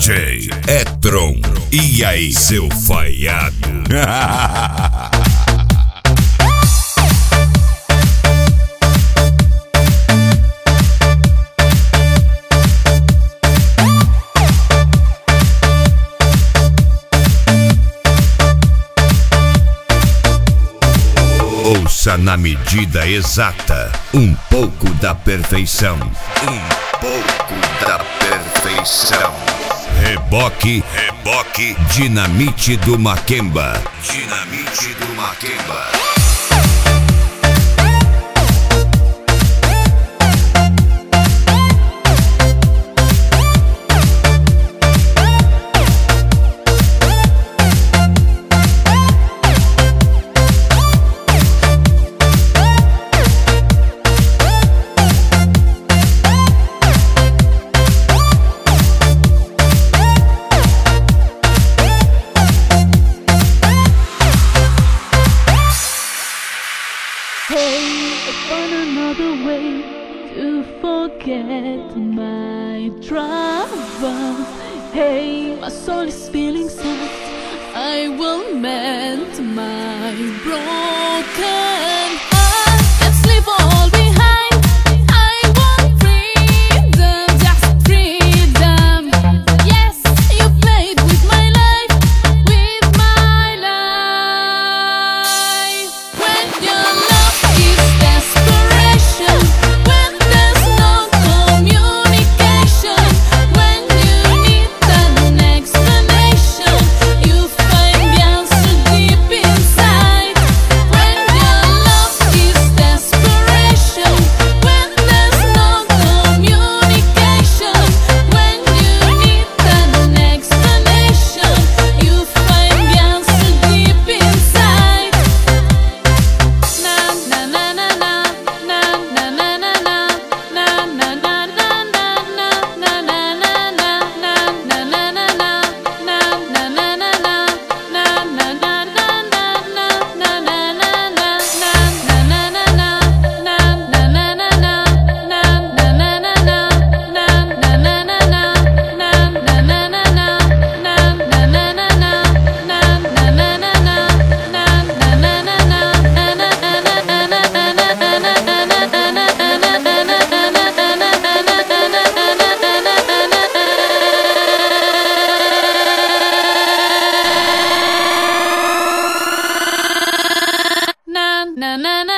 DJ é Tron. E aí, seu falhado? Ouça na medida exata, um pouco da perfeição. Um pouco da perfeição. Reboque, dinamite do Makemba. Dinamite do Makemba. Hey, I found another way to forget my troubles. Hey, my soul is feeling sad. I will mend my broken heart. Let's leave all behind. I want freedom, just freedom. Yes, you played with my life, with my life. When your love is desperation, when there's no communication, when you need an explanation, you find the answer deep inside. When your love is desperation, when there's no communication, when you need an explanation, you find the answer deep inside. Na na na na na na na na na na na na na na na na na na